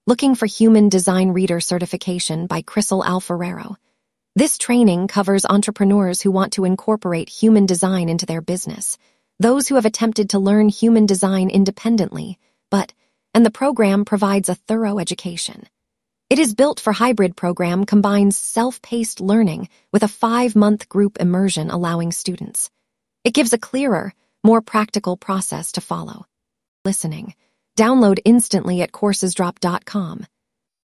Looking for Human Design Reader Certification by Crystal Alfarero. This training covers entrepreneurs who want to incorporate human design into their business, those who have attempted to learn human design independently, and the program provides a thorough education. It is built for hybrid program combines self-paced learning with a 5-month group immersion allowing students. It gives a clearer, more practical process to follow. Listening. Download instantly at coursesdrop.com.